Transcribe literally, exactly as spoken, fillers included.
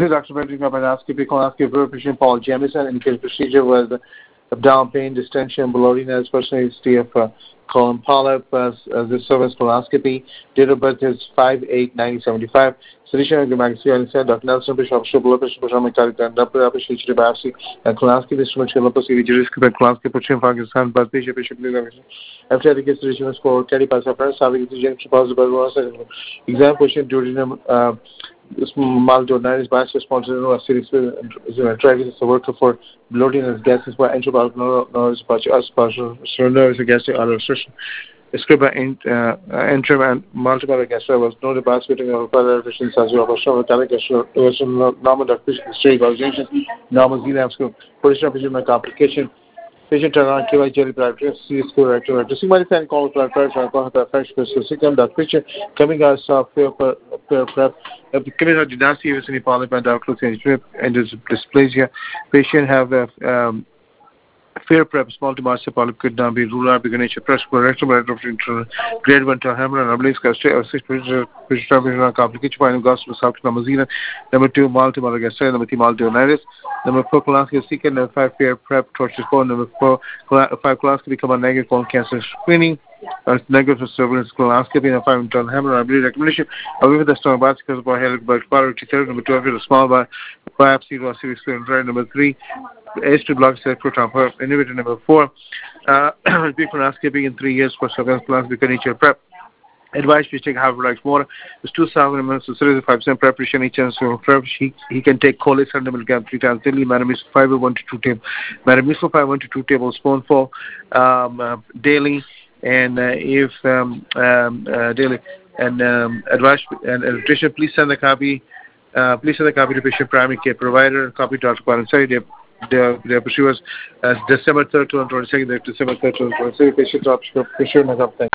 Doctor Patrick Papanowski, colonoscopy, patient Paul Jamison, indicated procedure was abdominal pain, distension, bloatiness, personal history of uh, colon polyp, uh, uh, the service colonoscopy. Date of birth is five eight nineteen seventy-five. Solution of the magazine said Doctor Nelson Bishop, Shubla Bishop, Mechanic, and Doctor Apache Biopsy, and colonoscopy instrument, Chiloposy, risk of colonoscopy, Pakistan, but Bishop Bishop, after the case, solution for Teddy Passafer, Savvy, possible exam question, duodenum, uh, malduodinitis, bias responsive, no series, is a worker for bloatiness, gases, by enterobic noise, partial, surrender is a gastric ulcer. Script by uh, interim and multiple gastro was noted by splitting of further efficiency as well as metallic gastro, normal history, evaluation, normal Z lab scope, position of patient complication, patient turnaround, K Y jelly blood pressure, C school rectal, to see my fan call blood pressure, alcohol, fresh crystal, second, the picture coming out of fair prep, the coming out dynasty with any polyp and outlook and dysplasia. Patient have a um, fair prep, small to massive polyp could now be ruled out, beginning to press correctional grade one to hammer and obelisk, or six position complication, final gospel, soft number zero, number two, multiple gastro, number three, malduodinitis, number four, colonoscopy second, number five, fair prep, torture four, number four, five, colonoscopy become a negative colon cancer screening, uh, negative surveillance colonoscopy, and five, internal hammer, I believe recommendation, away with the stomach biopsy because of headache, but priority therapy, number two, a small biopsy, was serious right, number three, H two block set proton pump, inhibitor number four, uh, big colonoscopy in three years for surveillance colonoscopy initial prep. Advice please take half relaxed water. It's two thousand minutes to thirty five percent preparation each chance so prep. He, he can take choline one hundred milligrams three times daily, Maramycin fiber one to two table, Maramycin fiber one to two tablespoonful um, uh, daily, and uh, if um, um, uh, daily and um, advice and nutrition. Please send a copy. Uh, please send a copy to patient primary care provider. Copy to Doctor Sorry, they the the pursuers as December third, twenty twenty-two. December third, twenty twenty-two. Patient option. Patient